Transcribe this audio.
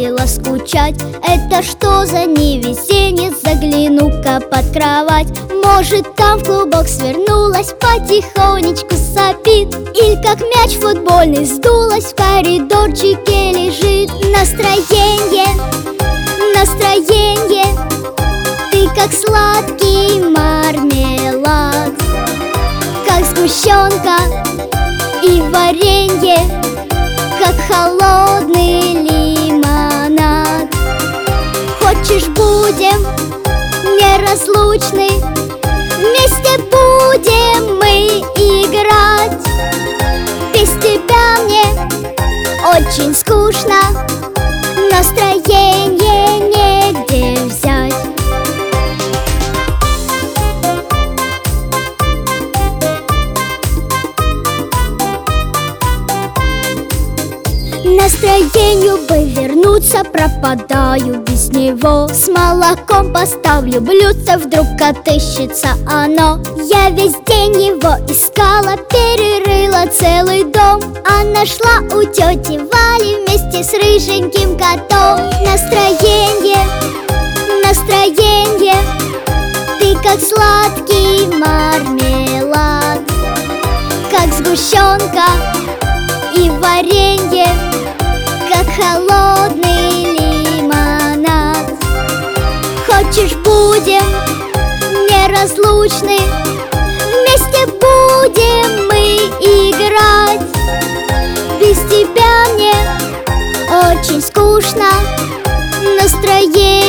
заставила скучать. Это что за невезение? Загляну-ка под кровать. Может, там в клубок свернулась, потихонечку сопит, или как мяч футбольный сдулась, в коридорчике лежит. Настроение, настроение, ты как сладкий мармелад, как сгущенка и варенье, как холодный лимонад. Хочешь, будем неразлучны, вместе будем мы играть. Без тебя мне очень скучно, настроение негде взять. Настроению бы вернуться, пропадаю без него. С молоком поставлю блюдце, вдруг отыщется оно. Я весь день его искала, перерыла целый дом, а нашла у тети Вали вместе с рыженьким котом. Настроение, настроение, ты как сладкий мармелад, как сгущенка и варенье, как холодный лимонад. Хочешь, будем неразлучны, вместе будем мы играть. Без тебя мне очень скучно, настроение